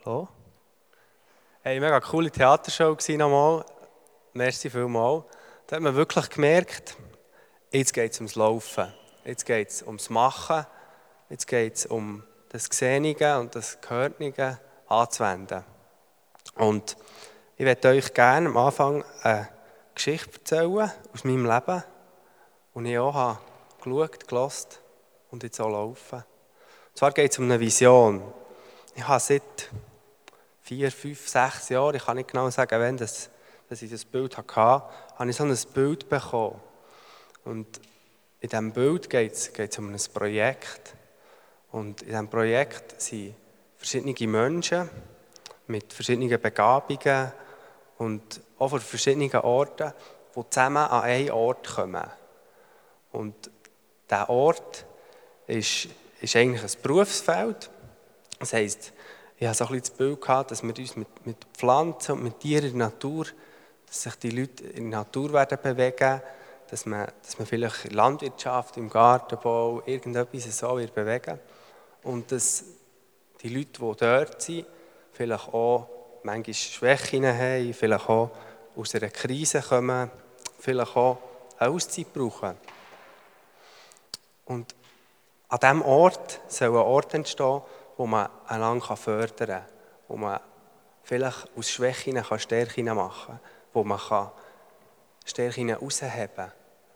Hallo? Hey, mega coole Theatershow nochmal. Merci vielmals. Da hat man wirklich gemerkt, jetzt geht es ums Laufen. Jetzt geht es ums Machen. Jetzt geht es um das Gesehene und das Gehörnige anzuwenden. Und ich möchte euch gerne am Anfang eine Geschichte erzählen aus meinem Leben, und ich auch habe geschaut, gehört und jetzt auch laufen. Und zwar geht es um eine Vision. Ich habe seit 4, 5, 6 Jahren, ich kann nicht genau sagen, wann dass ich das Bild hatte, habe ich so ein Bild bekommen. Und in diesem Bild geht es um ein Projekt. Und in diesem Projekt sind verschiedene Menschen mit verschiedenen Begabungen und auch von verschiedenen Orten, die zusammen an einen Ort kommen. Und dieser Ort ist eigentlich ein Berufsfeld. Das heisst, ich hatte so ein bisschen das Bild gehabt, dass wir uns mit Pflanzen und mit Tieren in der Natur, dass sich die Leute in der Natur werden bewegen, dass man vielleicht in der Landwirtschaft, im Gartenbau, irgendetwas so wird bewegen. Und dass die Leute, die dort sind, vielleicht auch manchmal Schwächen haben, vielleicht auch aus einer Krise kommen, vielleicht auch eine Auszeit brauchen. Und an diesem Ort soll ein Ort entstehen, wo man einander fördern kann, wo man vielleicht aus Schwächen Stärken machen kann, wo man Stärken herausheben kann.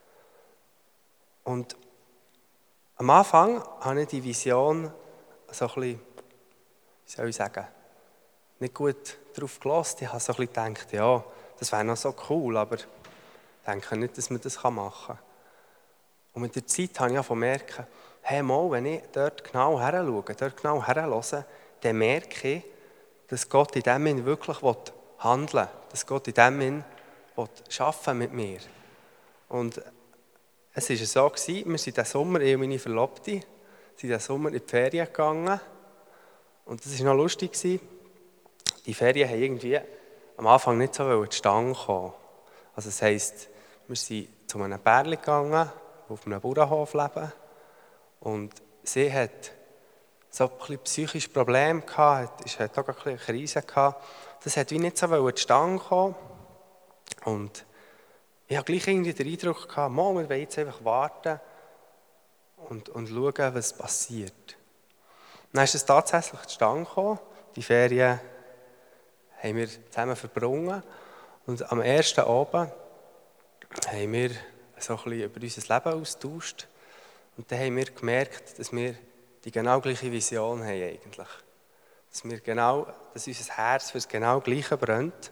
Und am Anfang habe ich die Vision so ein bisschen, wie soll ich sagen, nicht gut darauf gehört. Ich habe so ein bisschen gedacht, ja, das wäre noch so cool, aber ich denke nicht, dass man das machen kann. Und mit der Zeit habe ich auch merken, hey, mal, wenn ich dort genau heranschaue, dort genau herhöre, dann merke ich, dass Gott in dem Sinne wirklich handeln will, dass Gott in dem Sinne arbeiten mit mir. Und es war so, wir sind diesen Sommer, ich und meine Verlobte, sind diesen Sommer in die Ferien gegangen. Und das war noch lustig. Die Ferien haben irgendwie am Anfang nicht so zustande kommen. Also das heisst, wir sind zu einem Pärchen gegangen, die auf einem Bauernhof leben. Und sie hat so ein bisschen psychische Probleme gehabt, hat auch ein bisschen eine Krise gehabt. Das hat wie nicht so zustande kommen. Und ich habe gleich irgendwie den Eindruck gehabt, wir wollen jetzt einfach warten und schauen, was passiert. Dann ist es tatsächlich zustande gekommen. Die Ferien haben wir zusammen verbrungen. Und am ersten Abend haben wir so ein bisschen über unser Leben austauscht. Und dann haben wir gemerkt, dass wir die genau gleiche Vision haben eigentlich. Dass unser Herz für das genau Gleiche brennt.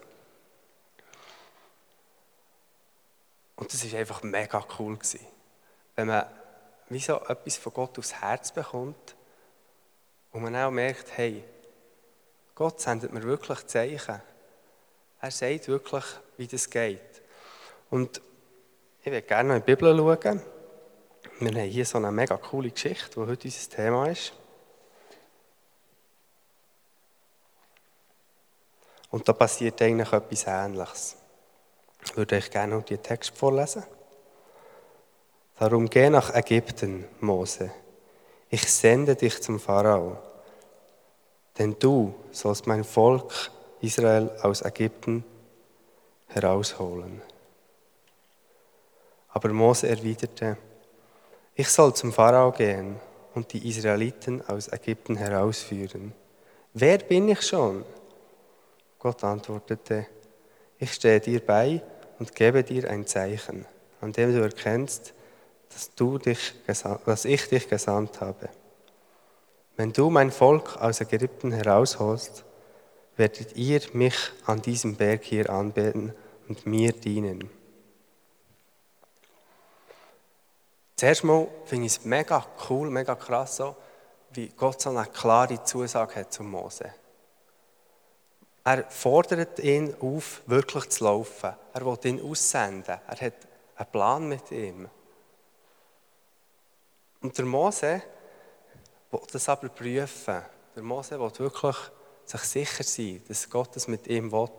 Und das war einfach mega cool gewesen. Wenn man wie so etwas von Gott aufs Herz bekommt und man auch merkt, hey, Gott sendet mir wirklich Zeichen. Er sagt wirklich, wie das geht. Und ich würde gerne noch in die Bibel schauen. Wir haben hier so eine mega coole Geschichte, die heute unser Thema ist. Und da passiert eigentlich etwas Ähnliches. Ich würde euch gerne noch den Text vorlesen. Darum geh nach Ägypten, Mose. Ich sende dich zum Pharao. Denn du sollst mein Volk Israel aus Ägypten herausholen. Aber Mose erwiderte, ich soll zum Pharao gehen und die Israeliten aus Ägypten herausführen. Wer bin ich schon? Gott antwortete, ich stehe dir bei und gebe dir ein Zeichen, an dem du erkennst, dass ich dich gesandt habe. Wenn du mein Volk aus Ägypten herausholst, werdet ihr mich an diesem Berg hier anbeten und mir dienen. Zuerst mal finde ich es mega cool, mega krass, so, wie Gott so eine klare Zusage hat zu Mose. Er fordert ihn auf, wirklich zu laufen. Er will ihn aussenden. Er hat einen Plan mit ihm. Und der Mose will das aber prüfen. Der Mose will wirklich sich sicher sein, dass Gott das mit ihm will.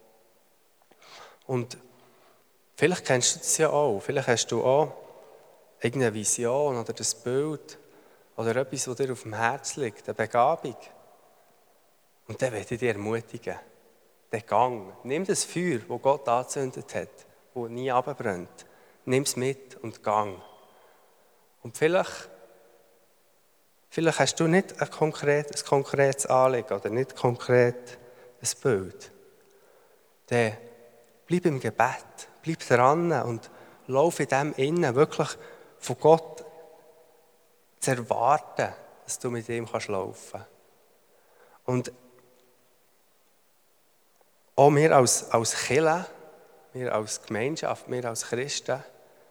Und vielleicht kennst du das ja auch. Vielleicht hast du auch irgendeine Vision oder das Bild oder etwas, das dir auf dem Herzen liegt, eine Begabung. Und dann möchte ich dich ermutigen, den Gang, nimm das Feuer, das Gott angezündet hat, das nie abbrennt, nimm es mit und gang. Und vielleicht hast du nicht ein konkretes Anliegen oder nicht konkret ein Bild. Dann bleib im Gebet, bleib dran und lauf in dem Innen, wirklich von Gott zu erwarten, dass du mit ihm laufen kannst. Und auch wir als Kirche, wir als Gemeinschaft, wir als Christen,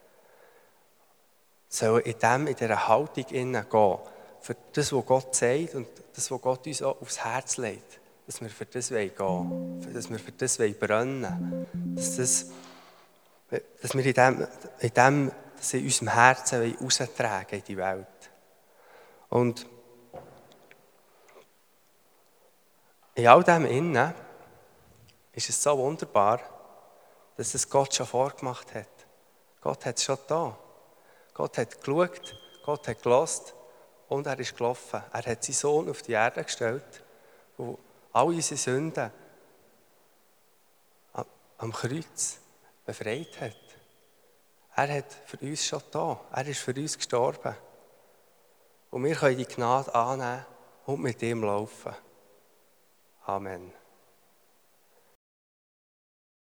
sollen in dieser Haltung gehen, für das, was Gott sagt und das, was Gott uns auch aufs Herz legt, dass wir für das gehen wollen, dass wir für das brennen wollen, dass wir das in unserem Herzen raustragen in die Welt. Und in all dem Innen ist es so wunderbar, dass es Gott schon vorgemacht hat. Gott hat es schon da. Gott hat geschaut, Gott hat gehört und er ist gelaufen. Er hat seinen Sohn auf die Erde gestellt, der all unsere Sünden am Kreuz befreit hat. Er hat für uns schon da. Er ist für uns gestorben. Und wir können die Gnade annehmen und mit ihm laufen. Amen.